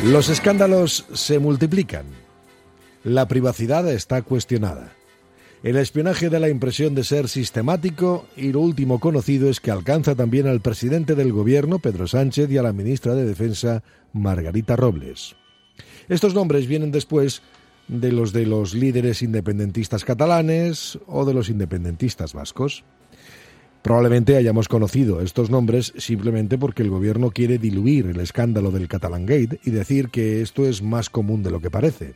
Los escándalos se multiplican. La privacidad está cuestionada. El espionaje da la impresión de ser sistemático y lo último conocido es que alcanza también al presidente del gobierno, Pedro Sánchez, y a la ministra de Defensa, Margarita Robles. Estos nombres vienen después de los líderes independentistas catalanes o de los independentistas vascos. Probablemente hayamos conocido estos nombres simplemente porque el gobierno quiere diluir el escándalo del Catalangate y decir que esto es más común de lo que parece.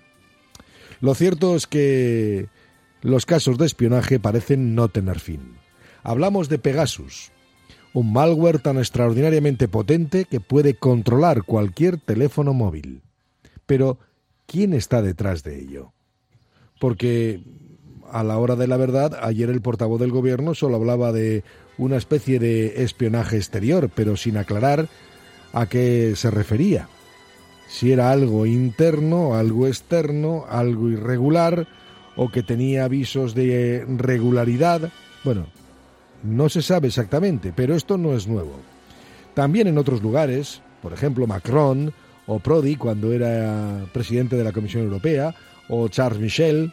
Lo cierto es que los casos de espionaje parecen no tener fin. Hablamos de Pegasus, un malware tan extraordinariamente potente que puede controlar cualquier teléfono móvil. Pero, ¿quién está detrás de ello? Porque, a la hora de la verdad, ayer el portavoz del gobierno solo hablaba de una especie de espionaje exterior, pero sin aclarar a qué se refería. Si era algo interno, algo externo, algo irregular, o que tenía avisos de regularidad. Bueno, no se sabe exactamente, pero esto no es nuevo. También en otros lugares, por ejemplo Macron o Prodi cuando era presidente de la Comisión Europea, o Charles Michel,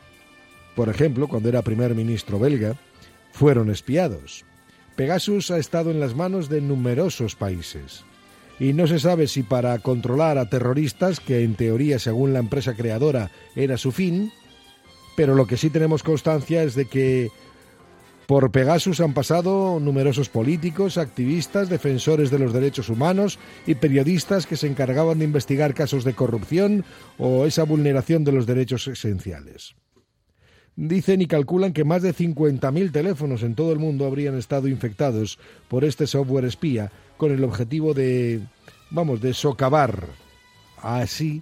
por ejemplo, cuando era primer ministro belga, fueron espiados. Pegasus ha estado en las manos de numerosos países. Y no se sabe si para controlar a terroristas, que en teoría, según la empresa creadora, era su fin, pero lo que sí tenemos constancia es de que por Pegasus han pasado numerosos políticos, activistas, defensores de los derechos humanos y periodistas que se encargaban de investigar casos de corrupción o esa vulneración de los derechos esenciales. Dicen y calculan que más de 50.000 teléfonos en todo el mundo habrían estado infectados por este software espía con el objetivo de socavar así,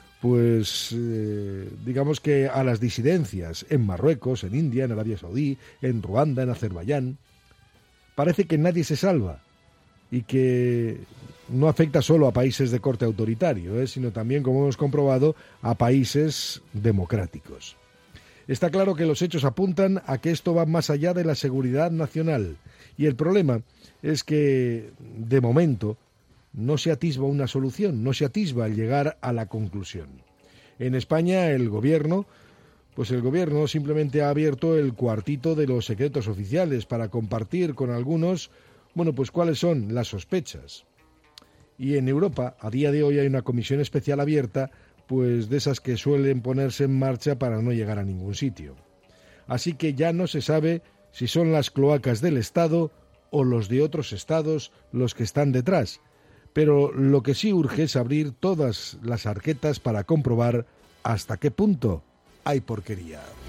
digamos que a las disidencias en Marruecos, en India, en Arabia Saudí, en Ruanda, en Azerbaiyán. Parece que nadie se salva y que no afecta solo a países de corte autoritario, sino también, como hemos comprobado, a países democráticos. Está claro que los hechos apuntan a que esto va más allá de la seguridad nacional y el problema es que, de momento, no se atisba una solución, no se atisba el llegar a la conclusión. En España, el gobierno simplemente ha abierto el cuartito de los secretos oficiales para compartir con algunos, cuáles son las sospechas. Y en Europa, a día de hoy, hay una comisión especial abierta, de esas que suelen ponerse en marcha para no llegar a ningún sitio. Así que ya no se sabe si son las cloacas del Estado o los de otros estados los que están detrás. Pero lo que sí urge es abrir todas las arquetas para comprobar hasta qué punto hay porquería.